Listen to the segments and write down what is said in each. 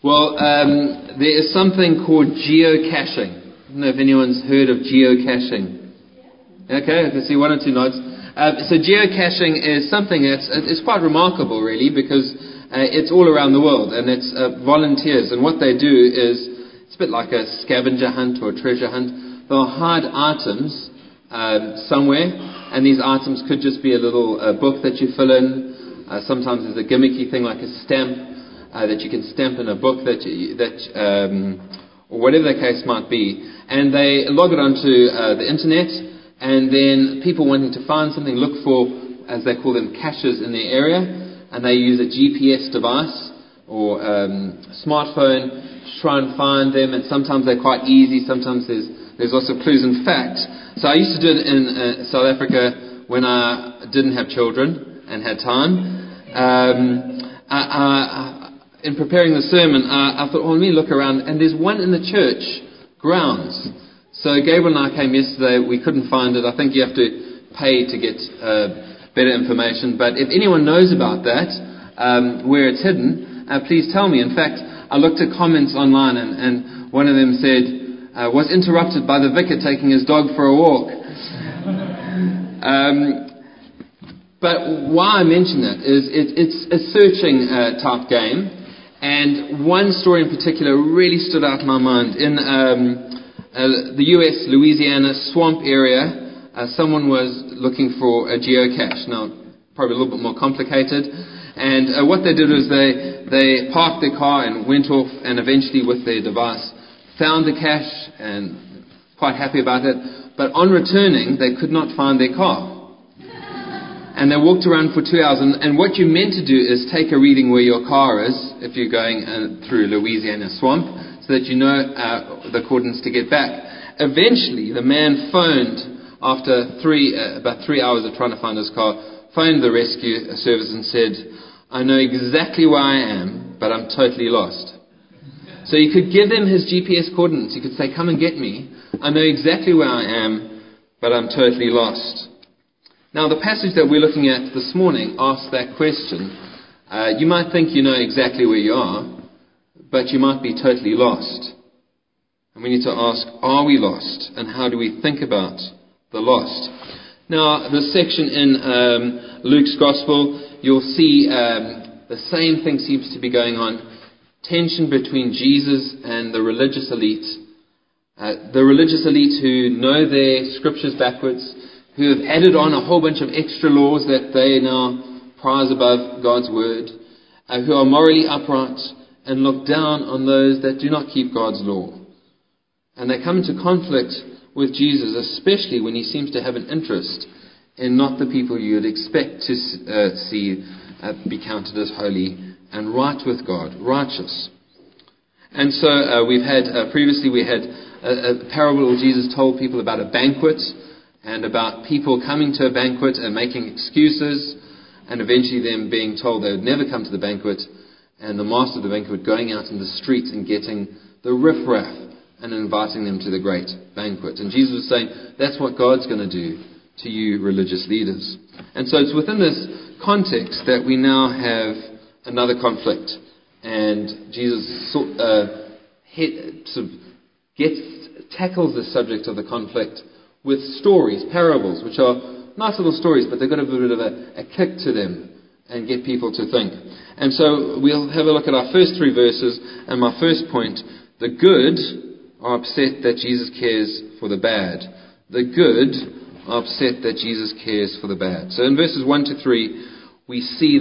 Well, there is something called geocaching. I don't know if anyone's heard of geocaching. Okay, I can see one or two nods. So geocaching is something it's quite remarkable, really, because it's all around the world, and it's volunteers. And what they do is, it's a bit like a scavenger hunt or a treasure hunt. They'll hide items somewhere, and these items could just be a little book that you fill in. Sometimes there's a gimmicky thing like a stamp that you can stamp in a book or whatever the case might be. And they log it onto the internet, and then people wanting to find something look for, as they call them, caches in their area, and they use a GPS device or smartphone to try and find them. And sometimes they're quite easy, sometimes there's lots of clues. In fact, so I used to do it in South Africa when I didn't have children and had time. In preparing the sermon, I thought, well, let me look around, and there's one in the church grounds. So Gabriel and I came yesterday, we couldn't find it. I think you have to pay to get better information. But if anyone knows about that, where it's hidden, please tell me. In fact, I looked at comments online, and one of them said, was interrupted by the vicar taking his dog for a walk. But why I mention that is it's a searching type game. And one story in particular really stood out in my mind. In the US, Louisiana swamp area, someone was looking for a geocache. Now, probably a little bit more complicated. And what they did was they parked their car and went off, and eventually with their device found the cache and quite happy about it. But on returning, they could not find their car. And they walked around for 2 hours. And what you're meant to do is take a reading where your car is, if you're going through Louisiana swamp, so that you know the coordinates to get back. Eventually, the man phoned, after about 3 hours of trying to find his car, phoned the rescue service and said, I know exactly where I am, but I'm totally lost. So you could give them his GPS coordinates. You could say, come and get me. I know exactly where I am, but I'm totally lost. Now, the passage that we're looking at this morning asks that question. You might think you know exactly where you are, but you might be totally lost. And we need to ask, are we lost? And how do we think about the lost? Now, this section in Luke's Gospel, you'll see the same thing seems to be going on. Tension between Jesus and the religious elite. The religious elite who know their scriptures backwards, who have added on a whole bunch of extra laws that they now prize above God's word, who are morally upright and look down on those that do not keep God's law. And they come into conflict with Jesus, especially when he seems to have an interest in not the people you would expect to see be counted as holy and right with God, righteous. And so previously we had a parable where Jesus told people about a banquet, and about people coming to a banquet and making excuses, and eventually them being told they would never come to the banquet, and the master of the banquet going out in the streets and getting the riffraff and inviting them to the great banquet. And Jesus was saying, that's what God's going to do to you religious leaders. And so it's within this context that we now have another conflict. And Jesus tackles the subject of the conflict with stories, parables, which are nice little stories, but they've got a bit of a kick to them and get people to think. And so we'll have a look at our first 3 verses, and my first point, the good are upset that Jesus cares for the bad. The good are upset that Jesus cares for the bad. So in verses 1 to 3, we see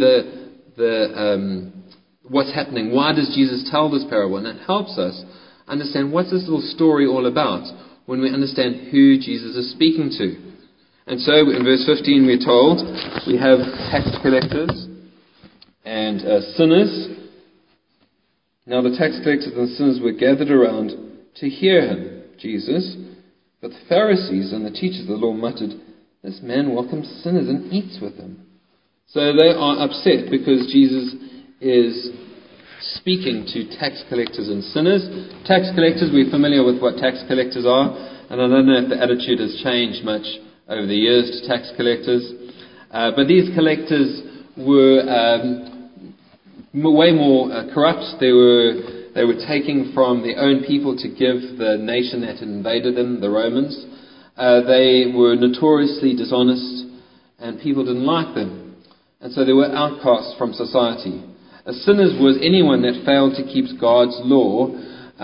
what's happening. Why does Jesus tell this parable? And it helps us understand what's this little story all about, when we understand who Jesus is speaking to. And so in verse 15 we're told we have tax collectors and sinners. Now the tax collectors and sinners were gathered around to hear him, Jesus. But the Pharisees and the teachers of the law muttered, this man welcomes sinners and eats with them. So they are upset because Jesus is speaking to tax collectors and sinners. Tax collectors, we're familiar with what tax collectors are, and I don't know if the attitude has changed much over the years to tax collectors. But these collectors were way more corrupt. They were they were taking from their own people to give the nation that had invaded them, the Romans. They were notoriously dishonest, and people didn't like them. And so they were outcasts from society. Sinners was anyone that failed to keep God's law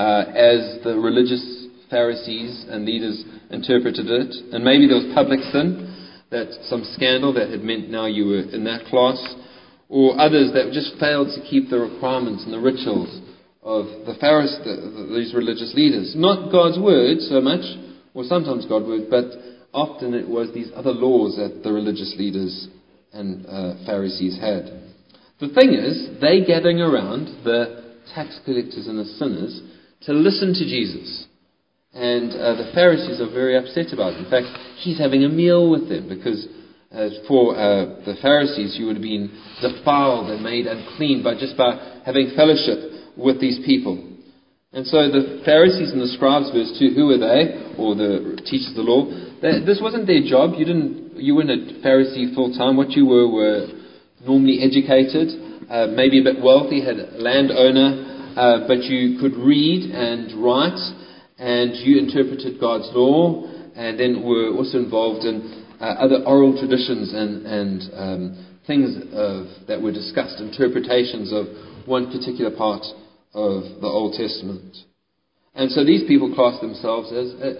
as the religious Pharisees and leaders interpreted it. And maybe there was public sin, that some scandal that had meant now you were in that class. Or others that just failed to keep the requirements and the rituals of the Pharisees, these religious leaders. Not God's word so much, or sometimes God's word, but often it was these other laws that the religious leaders and Pharisees had. The thing is, they gathering around the tax collectors and the sinners to listen to Jesus. And the Pharisees are very upset about it. In fact, he's having a meal with them because for the Pharisees, you would have been defiled and made unclean by having fellowship with these people. And so the Pharisees and the scribes, verse 2, who were they? Or the teachers of the law. This wasn't their job. You weren't a Pharisee full time. What you were normally educated, maybe a bit wealthy, had a landowner, but you could read and write, and you interpreted God's law, and then were also involved in other oral traditions and things that were discussed, interpretations of one particular part of the Old Testament. And so these people class themselves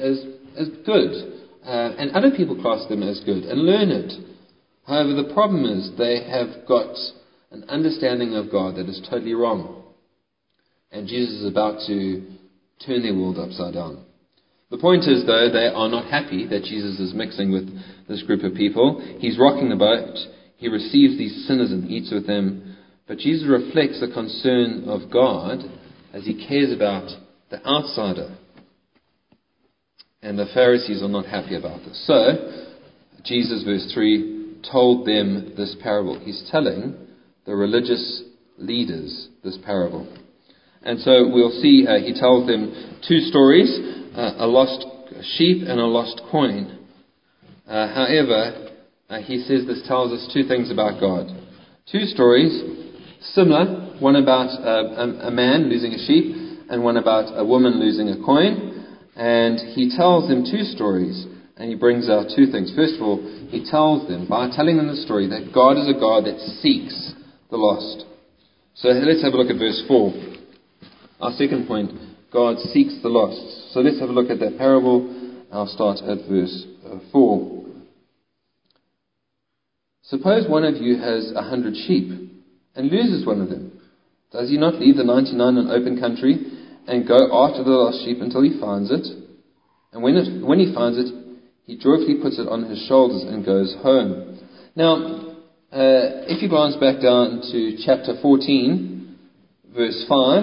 as good, and other people class them as good and learned. However, the problem is they have got an understanding of God that is totally wrong. And Jesus is about to turn their world upside down. The point is, though, they are not happy that Jesus is mixing with this group of people. He's rocking the boat. He receives these sinners and eats with them. But Jesus reflects the concern of God as he cares about the outsider. And the Pharisees are not happy about this. So, Jesus, verse 3, told them this parable. He's telling the religious leaders this parable. And so we'll see he tells them two stories, a lost sheep and a lost coin. However, he says this tells us two things about God. Two stories, similar, one about a man losing a sheep and one about a woman losing a coin. And he tells them two stories, and he brings out two things. First of all, he tells them, by telling them the story, that God is a God that seeks the lost. So let's have a look at verse 4. Our second point, God seeks the lost. So let's have a look at that parable. I'll start at verse 4. Suppose one of you has 100 sheep and loses one of them. Does he not leave the 99 in open country and go after the lost sheep until he finds it? And when he finds it, he joyfully puts it on his shoulders and goes home. Now, if you glance back down to chapter 14, verse 5,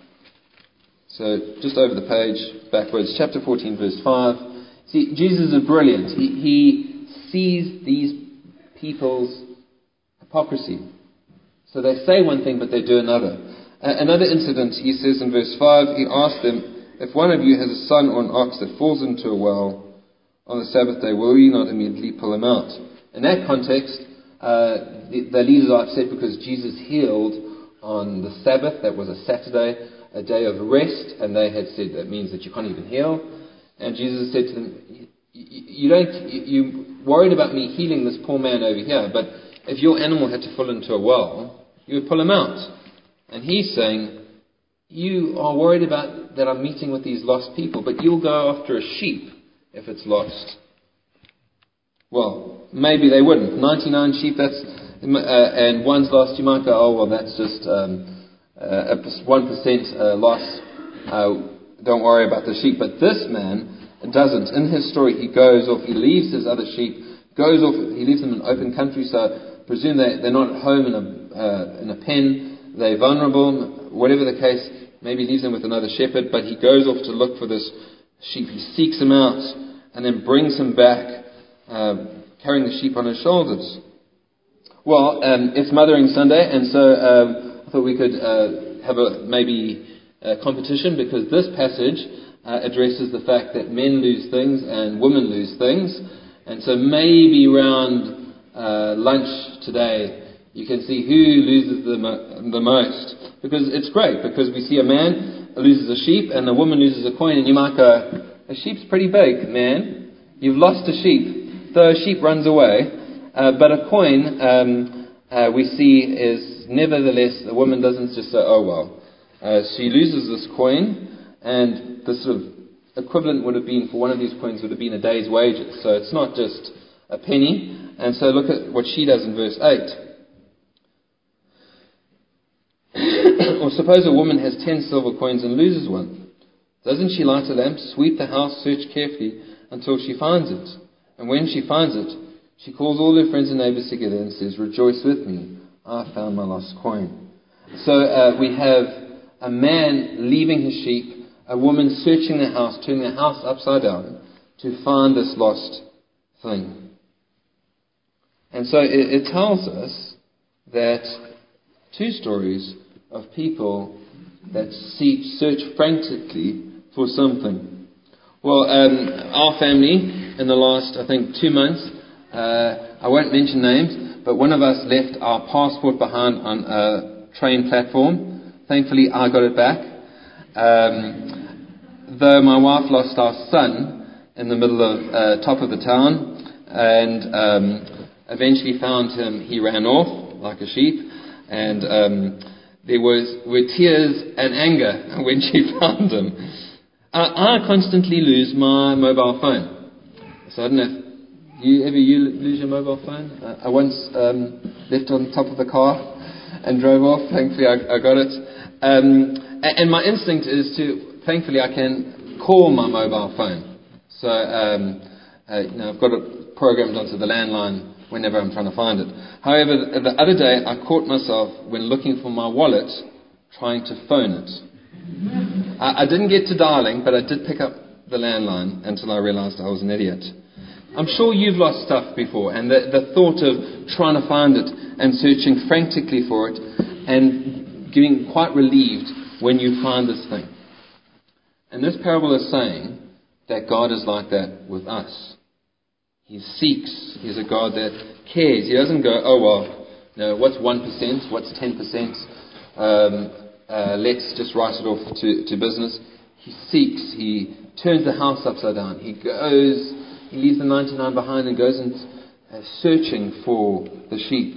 so just over the page, backwards, chapter 14, verse 5. See, Jesus is brilliant. He sees these people's hypocrisy. So they say one thing, but they do another. Another incident, he says in verse 5, he asked them, if one of you has a son or an ox that falls into a well on the Sabbath day, will you not immediately pull him out? In that context, the leaders are upset because Jesus healed on the Sabbath. That was a Saturday, a day of rest, and they had said that means that you can't even heal. And Jesus said to them, you're worried about me healing this poor man over here, but if your animal had to fall into a well, you would pull him out. And he's saying, you are worried about that I'm meeting with these lost people, but you'll go after a sheep if it's lost. Well, maybe they wouldn't. 99 sheep, and one's lost, you might go, oh, well, that's just 1% loss. Don't worry about the sheep. But this man doesn't. In his story, he goes off, he leaves his other sheep, goes off, he leaves them in open country, so presume they're not at home in a pen, they're vulnerable, whatever the case, maybe leaves them with another shepherd, but he goes off to look for this sheep. He seeks him out and then brings him back, carrying the sheep on his shoulders. Well, it's Mothering Sunday, and so I thought we could have a competition, because this passage addresses the fact that men lose things and women lose things. And so maybe around lunch today, You can see who loses the most. Because it's great, because we see a man loses a sheep and a woman loses a coin, and you might go, a sheep's pretty big, man. You've lost a sheep. Though a sheep runs away, but a coin, we see, is nevertheless, the woman doesn't just say, oh well. She loses this coin, and the sort of equivalent would have been, for one of these coins, would have been a day's wages. So it's not just a penny. And so look at what she does in verse 8. Or suppose a woman has 10 silver coins and loses one. Doesn't she light a lamp, sweep the house, search carefully until she finds it? And when she finds it, she calls all her friends and neighbors together and says, rejoice with me, I found my lost coin. So we have a man leaving his sheep, a woman searching the house, turning the house upside down to find this lost thing. And so it tells us that two stories of people that search frantically for something. Well, our family in the last, I think, 2 months, I won't mention names, but one of us left our passport behind on a train platform. Thankfully, I got it back. Though my wife lost our son in the middle of top of the town, and eventually found him. He ran off like a sheep, and there were tears and anger when she found him. I constantly lose my mobile phone. So I don't know if you lose your mobile phone. I once left on top of the car and drove off. Thankfully, I got it. And my instinct is thankfully, I can call my mobile phone. So I've got it programmed onto the landline whenever I'm trying to find it. However, the other day I caught myself, when looking for my wallet, trying to phone it. I didn't get to dialing, but I did pick up the landline until I realized I was an idiot. I'm sure you've lost stuff before, and the thought of trying to find it and searching frantically for it and getting quite relieved when you find this thing. And this parable is saying that God is like that with us. He seeks. He's a God that cares. He doesn't go, oh, well, no, what's 1%? What's 10%? Let's just write it off to business. He seeks. He turns the house upside down. He leaves the 99 behind and goes and searching for the sheep.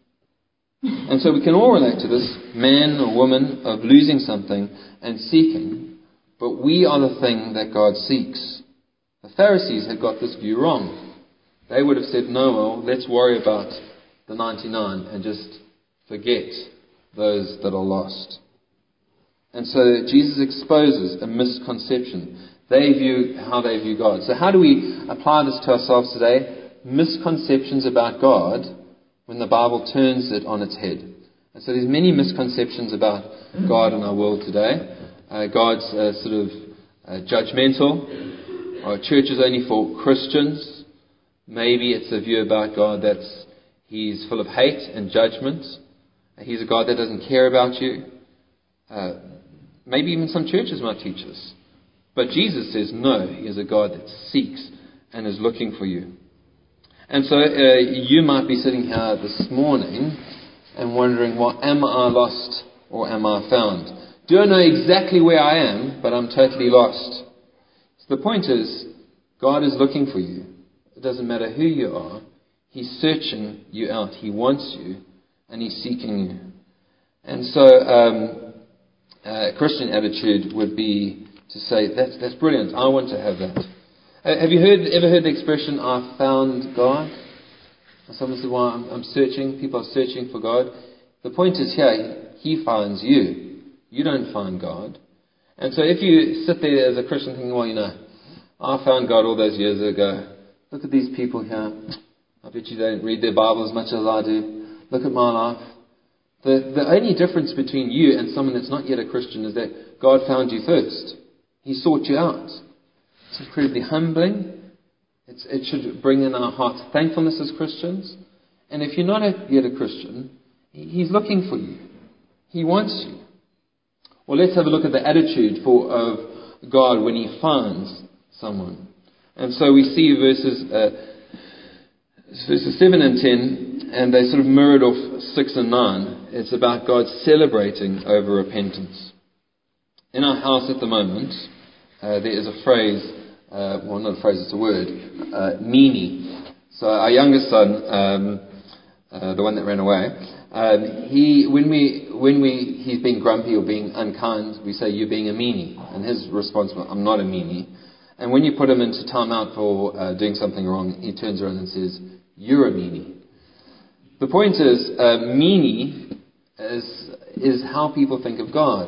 And so we can all relate to this man or woman of losing something and seeking, but we are the thing that God seeks. The Pharisees had got this view wrong. They would have said, no, well, let's worry about the 99 and just forget those that are lost. And so Jesus exposes a misconception. They view how they view God. So how do we apply this to ourselves today? Misconceptions about God when the Bible turns it on its head. And so there's many misconceptions about God in our world today. God's judgmental. Our church is only for Christians. Maybe it's a view about God that's He's full of hate and judgment. He's a God that doesn't care about you. Maybe even some churches might teach this. But Jesus says no, He is a God that seeks and is looking for you. And so you might be sitting here this morning and wondering, well, am I lost or am I found? Do I know exactly where I am, but I'm totally lost? So the point is, God is looking for you. It doesn't matter who you are. He's searching you out. He wants you, and He's seeking you. And so a Christian attitude would be to say, that's brilliant. I want to have that. Have you ever heard the expression, I found God? Someone said, well, I'm searching. People are searching for God. The point is here, He finds you. You don't find God. And so if you sit there as a Christian thinking, well, I found God all those years ago. Look at these people here. I bet you don't read their Bible as much as I do. Look at my life. The only difference between you and someone that's not yet a Christian is that God found you first. He sought you out. It's incredibly humbling. It should bring in our hearts thankfulness as Christians. And if you're not yet a Christian, He's looking for you. He wants you. Well, let's have a look at the attitude of God when He finds someone. And so we see verses 7 and 10. and they sort of mirrored off 6 and 9. It's about God celebrating over repentance. In our house at the moment, there is a phrase, well, not a phrase, it's a word, meanie. So our youngest son, the one that ran away, when he's being grumpy or being unkind, we say, "You're being a meanie." And his response was, "I'm not a meanie." And when you put him into timeout for doing something wrong, he turns around and says, "You're a meanie." The point is, meanie is how people think of God.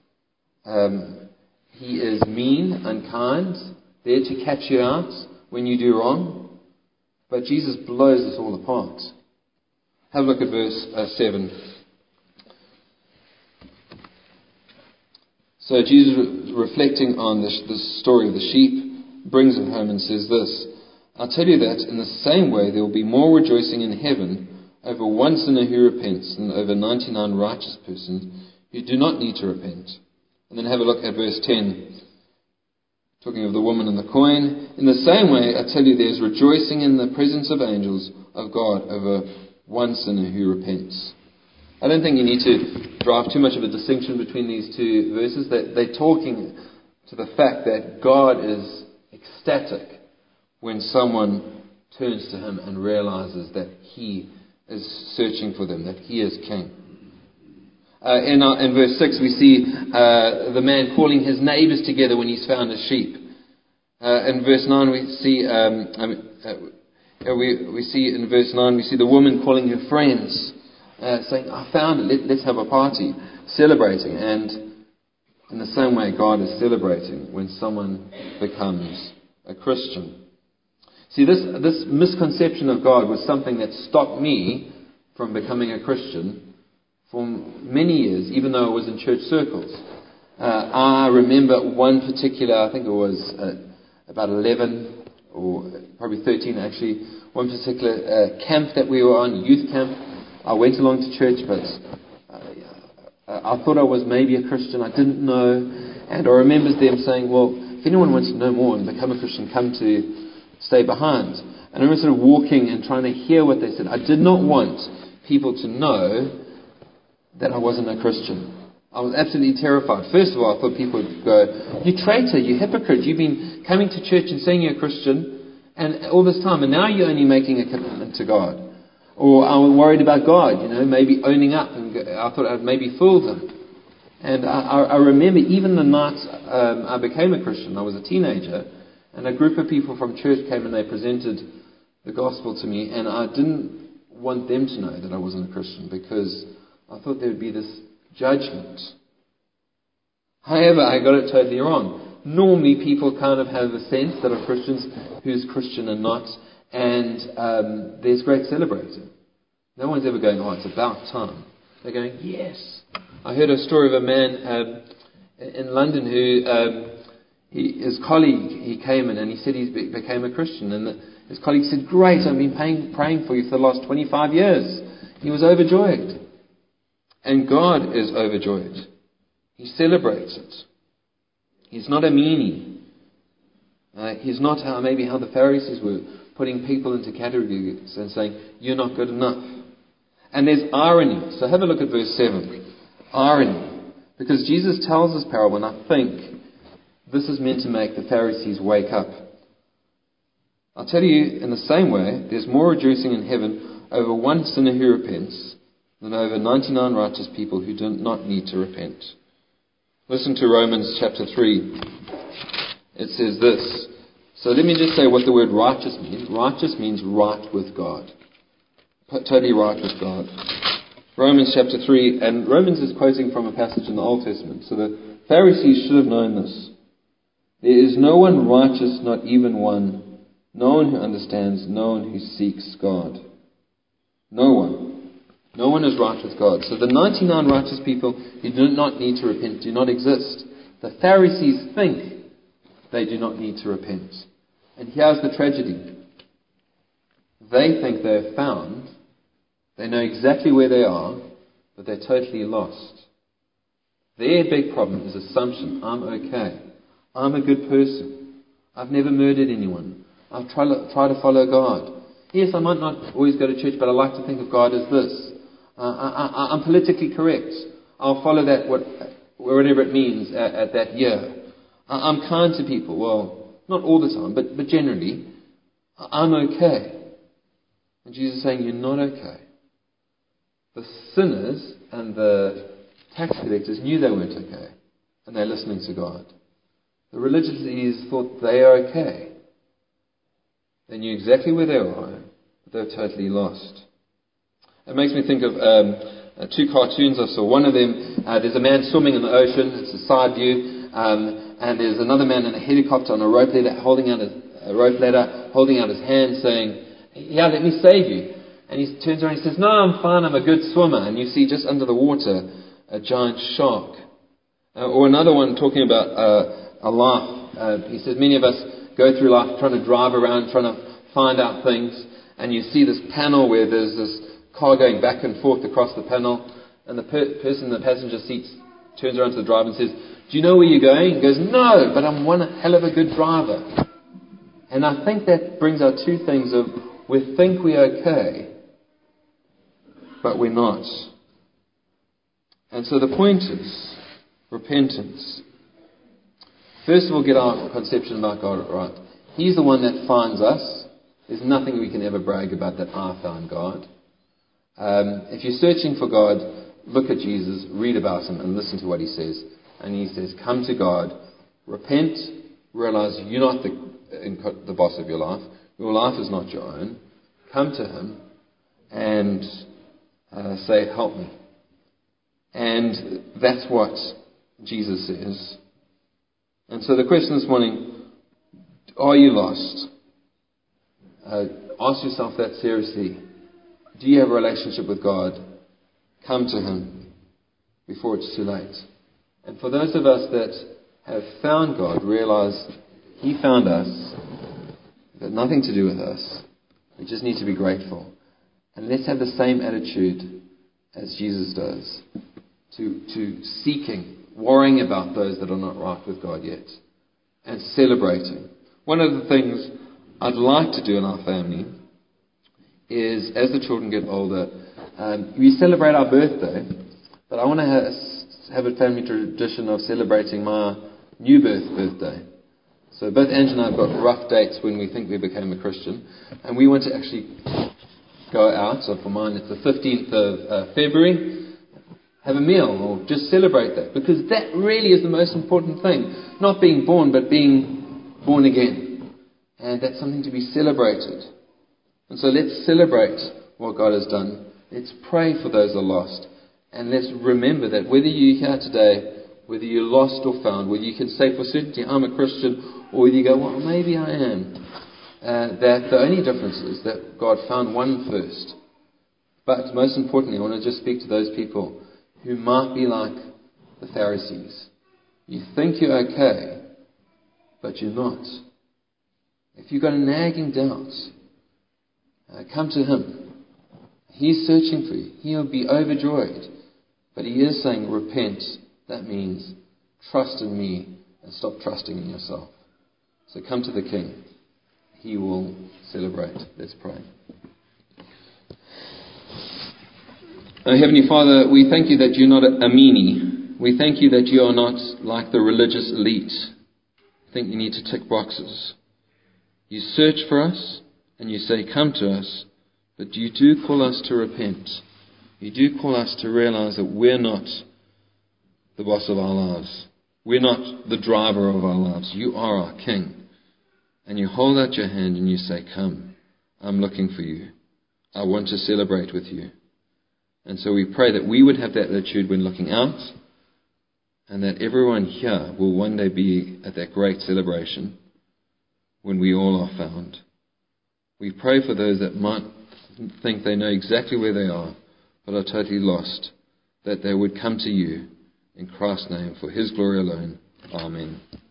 He is mean, unkind, there to catch you out when you do wrong. But Jesus blows this all apart. Have a look at verse 7. So Jesus, reflecting on the story of the sheep, brings it home and says this: "I'll tell you that in the same way there will be more rejoicing in heaven over one sinner who repents than over 99 righteous persons who do not need to repent." And then have a look at verse 10, talking of the woman and the coin. "In the same way, I tell you, there is rejoicing in the presence of angels of God over one sinner who repents." I don't think you need to drive too much of a distinction between these two verses. They're talking to the fact that God is ecstatic when someone turns to him and realizes that he is searching for them, that he is king. In verse 6 we see the man calling his neighbours together when he's found a sheep. In verse 9 we see in verse 9 we see the woman calling her friends, saying, "I found it, let's have a party," celebrating. And in the same way, God is celebrating when someone becomes a Christian. See, this misconception of God was something that stopped me from becoming a Christian for many years, even though I was in church circles. I remember one particular, I think it was about 11 or probably 13 actually, one particular camp that we were on, youth camp. I went along to church, but I thought I was maybe a Christian. I didn't know. And I remember them saying, "Well, if anyone wants to know more and become a Christian, come to stay behind." And I remember sort of walking and trying to hear what they said. I did not want people to know that I wasn't a Christian. I was absolutely terrified. First of all, I thought people would go, "You traitor, you hypocrite, you've been coming to church and saying you're a Christian and all this time, and now you're only making a commitment to God." Or I was worried about God, maybe owning up, and I thought I'd maybe fooled them. And I remember even the night I became a Christian, I was a teenager, and a group of people from church came and they presented the gospel to me, and I didn't want them to know that I wasn't a Christian because I thought there would be this judgment. However, I got it totally wrong. Normally people kind of have a sense that are Christians who's Christian and not, and there's great celebrating. No one's ever going, "Oh, it's about time." They're going, "Yes." I heard a story of a man in London who his colleague, he came in and he said he became a Christian, and his colleague said, "Great, I've been praying for you for the last 25 years. He was overjoyed. And God is overjoyed. He celebrates it. He's not a meanie. He's not how the Pharisees were, putting people into categories and saying, "You're not good enough." And there's irony. So have a look at verse 7. Irony. Because Jesus tells this parable, and I think this is meant to make the Pharisees wake up. "I'll tell you, in the same way, there's more rejoicing in heaven over one sinner who repents than over 99 righteous people who do not need to repent." Listen to Romans chapter 3. It says this. So let me just say what the word righteous means. Righteous means right with God. Totally right with God. Romans chapter 3, and Romans is quoting from a passage in the Old Testament. So the Pharisees should have known this. "There is no one righteous, not even one. No one who understands, no one who seeks God." No one. No one is right with God. So the 99 righteous people who do not need to repent do not exist. The Pharisees think they do not need to repent. And here's the tragedy. They think they're found. They know exactly where they are, but they're totally lost. Their big problem is assumption. I'm okay. I'm a good person. I've never murdered anyone. I've tried to follow God. Yes, I might not always go to church, but I like to think of God as this. I'm politically correct. I'll follow that, whatever it means at that year. I'm kind to people. Well, not all the time, but generally, I'm okay. And Jesus is saying, you're not okay. The sinners and the tax collectors knew they weren't okay, and they're listening to God. The religious leaders thought they are okay. They knew exactly where they were, but they were totally lost. It makes me think of two cartoons I saw. One of them, there's a man swimming in the ocean. It's a side view. And there's another man in a helicopter on a rope ladder, holding out his hand, saying, yeah, let me save you. And he turns around and he says, no, I'm fine, I'm a good swimmer. And you see just under the water a giant shark. Or another one talking about a life. He says, many of us go through life trying to drive around, trying to find out things. And you see this panel where there's this car going back and forth across the panel. And the person in the passenger seat turns around to the driver and says, do you know where you're going? He goes, no, but I'm one hell of a good driver. And I think that brings out two things of we think we're okay, but we're not. And so the point is repentance. First of all, get our conception about God right. He's the one that finds us. There's nothing we can ever brag about that I found God. If you're searching for God, look at Jesus, read about him, and listen to what he says. And he says, come to God, repent, realize you're not the boss of your life. Your life is not your own. Come to him and say, help me. And that's what Jesus says. And so the question this morning, are you lost? Ask yourself that seriously. Do you have a relationship with God? Come to him before it's too late. And for those of us that have found God, realize he found us. It's got nothing to do with us. We just need to be grateful. And let's have the same attitude as Jesus does. To seeking, worrying about those that are not right with God yet. And celebrating. One of the things I'd like to do in our family is, as the children get older, we celebrate our birthday. But I want to have a family tradition of celebrating my new birthday. So both Ange and I have got rough dates when we think we became a Christian. And we want to actually go out. So for mine, it's the 15th of February. Have a meal or just celebrate that. Because that really is the most important thing. Not being born, but being born again. And that's something to be celebrated. And so let's celebrate what God has done. Let's pray for those who are lost. And let's remember that whether you're here today, whether you're lost or found, whether you can say for certainty, I'm a Christian, or whether you go, well, maybe I am, that the only difference is that God found one first. But most importantly, I want to just speak to those people who might be like the Pharisees. You think you're okay, but you're not. If you've got a nagging doubt, come to him. He's searching for you. He'll be overjoyed. But he is saying, repent. That means trust in me and stop trusting in yourself. So come to the King. He will celebrate. Let's pray. Heavenly Father, we thank you that you're not a meanie. We thank you that you are not like the religious elite. I think you need to tick boxes. You search for us and you say, come to us. But you do call us to repent. You do call us to realize that we're not the boss of our lives. We're not the driver of our lives. You are our King. And you hold out your hand and you say, come, I'm looking for you. I want to celebrate with you. And so we pray that we would have that attitude when looking out, and that everyone here will one day be at that great celebration when we all are found. We pray for those that might think they know exactly where they are, but are totally lost, that they would come to you in Christ's name for his glory alone. Amen.